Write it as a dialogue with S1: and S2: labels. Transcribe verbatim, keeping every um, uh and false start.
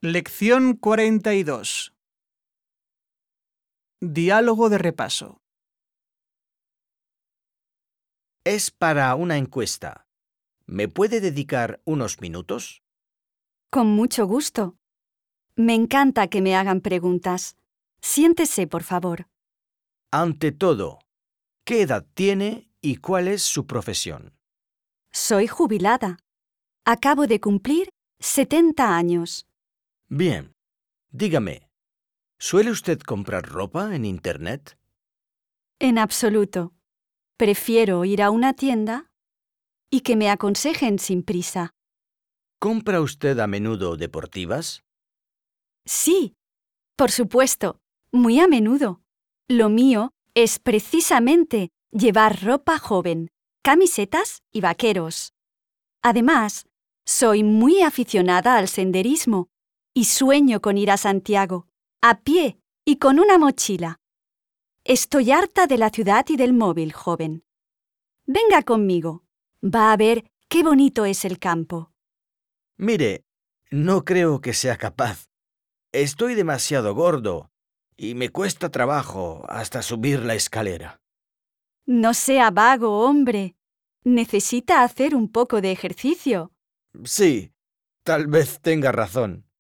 S1: Lección cuarenta y dos. Diálogo de repaso.
S2: Es para una encuesta. ¿Me puede dedicar unos minutos?
S3: Con mucho gusto. Me encanta que me hagan preguntas. Siéntese, por favor.
S2: Ante todo, ¿qué edad tiene y cuál es su profesión?
S3: Soy jubilada. Acabo de cumplir setenta años.
S2: Bien. Dígame, ¿suele usted comprar ropa en Internet?
S3: En absoluto. Prefiero ir a una tienda y que me aconsejen sin prisa.
S2: ¿Compra usted a menudo deportivas?
S3: Sí, por supuesto, muy a menudo. Lo mío es precisamente llevar ropa joven, camisetas y vaqueros. Además, soy muy aficionada al senderismo y sueño con ir a Santiago, a pie y con una mochila. Estoy harta de la ciudad y del móvil, joven. Venga conmigo. Va a ver qué bonito es el campo.
S2: Mire, no creo que sea capaz. Estoy demasiado gordo y me cuesta trabajo hasta subir la escalera.
S3: No sea vago, hombre. Necesita hacer un poco de ejercicio.
S2: Sí, tal vez tenga razón.